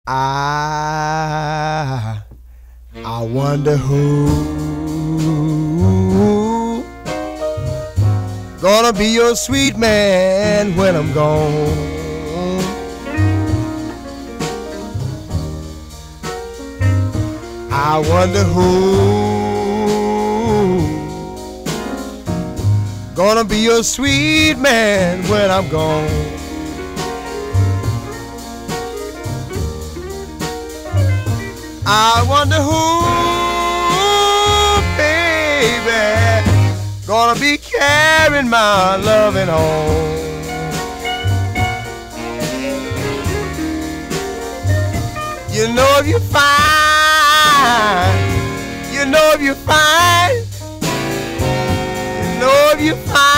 I wonder who gonna be your sweet man when I'm gone. I wonder who gonna be your sweet man when I'm gone. I wonder who, baby, gonna be carrying my loving home. You know if you find, you know if you find, you know if you find